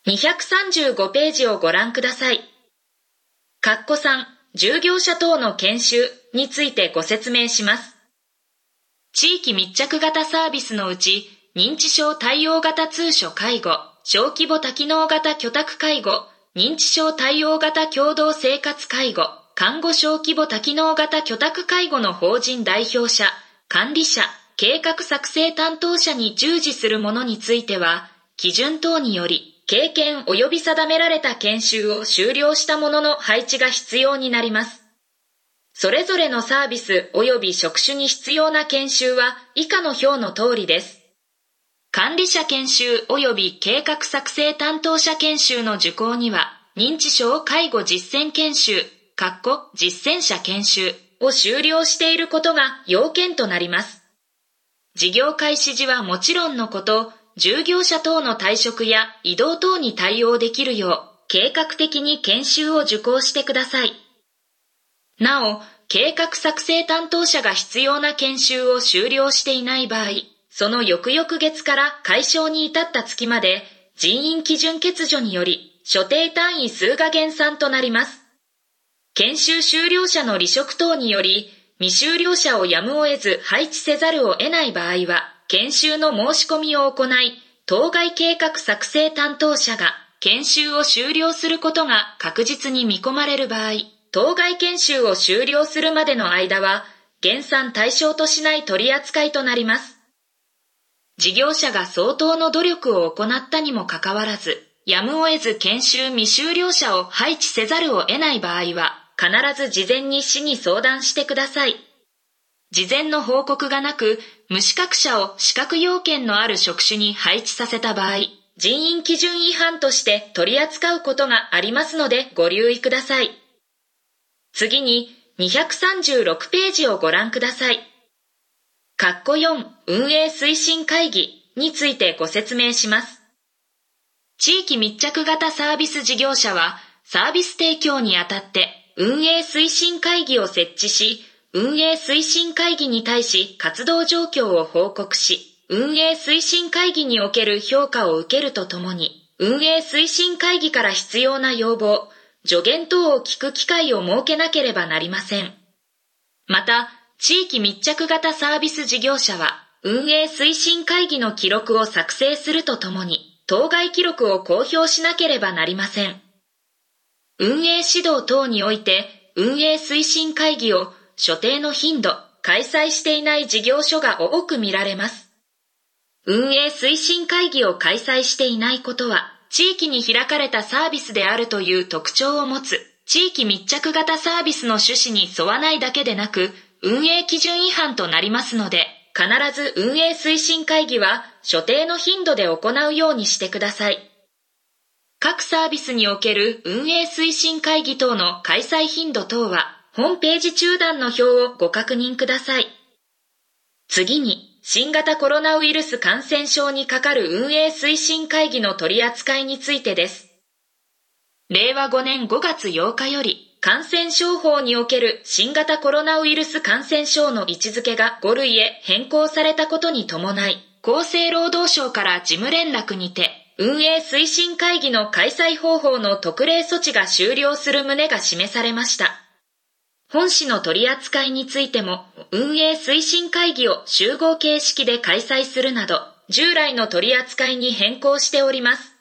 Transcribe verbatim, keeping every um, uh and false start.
にひゃくさんじゅうごページをご覧ください。かっこさん、従業者等の研修についてご説明します。地域密着型サービスのうち、認知症対応型通所介護、小規模多機能型居宅介護、認知症対応型共同生活介護、看護小規模多機能型居宅介護の法人代表者、管理者、計画作成担当者に従事する者については、基準等により、経験及び定められた研修を終了した者の配置が必要になります。それぞれのサービス及び職種に必要な研修は以下の表の通りです。管理者研修及び計画作成担当者研修の受講には、認知症介護実践研修、かっこ実践者研修を終了していることが要件となります。事業開始時はもちろんのこと、従業者等の退職や異動等に対応できるよう、計画的に研修を受講してください。なお、計画作成担当者が必要な研修を終了していない場合、その翌々月から解消に至った月まで、人員基準欠如により、所定単位数が減算となります。研修終了者の離職等により、未終了者をやむを得ず配置せざるを得ない場合は、研修の申し込みを行い、当該計画作成担当者が研修を終了することが確実に見込まれる場合、当該研修を終了するまでの間は、減算対象としない取り扱いとなります。事業者が相当の努力を行ったにもかかわらず、やむを得ず研修未終了者を配置せざるを得ない場合は、必ず事前に市に相談してください。事前の報告がなく、無資格者を資格要件のある職種に配置させた場合、人員基準違反として取り扱うことがありますのでご留意ください。次ににひゃくさんじゅうろくページをご覧ください。かっこよん、運営推進会議についてご説明します。地域密着型サービス事業者は、サービス提供にあたって運営推進会議を設置し、運営推進会議に対し活動状況を報告し、運営推進会議における評価を受けるとともに、運営推進会議から必要な要望、助言等を聞く機会を設けなければなりません。また、地域密着型サービス事業者は、運営推進会議の記録を作成するとともに、当該記録を公表しなければなりません。運営指導等において、運営推進会議を所定の頻度、開催していない事業所が多く見られます。運営推進会議を開催していないことは、地域に開かれたサービスであるという特徴を持つ、地域密着型サービスの趣旨に沿わないだけでなく、運営基準違反となりますので、必ず運営推進会議は所定の頻度で行うようにしてください。各サービスにおける運営推進会議等の開催頻度等は、本ページ中段の表をご確認ください。次に、新型コロナウイルス感染症にかかる運営推進会議の取り扱いについてです。れいわごねんごがつようかより、感染症法における新型コロナウイルス感染症の位置づけがご類へ変更されたことに伴い、厚生労働省から事務連絡にて、運営推進会議の開催方法の特例措置が終了する旨が示されました。本市の取り扱いについても、運営推進会議を集合形式で開催するなど、従来の取り扱いに変更しております。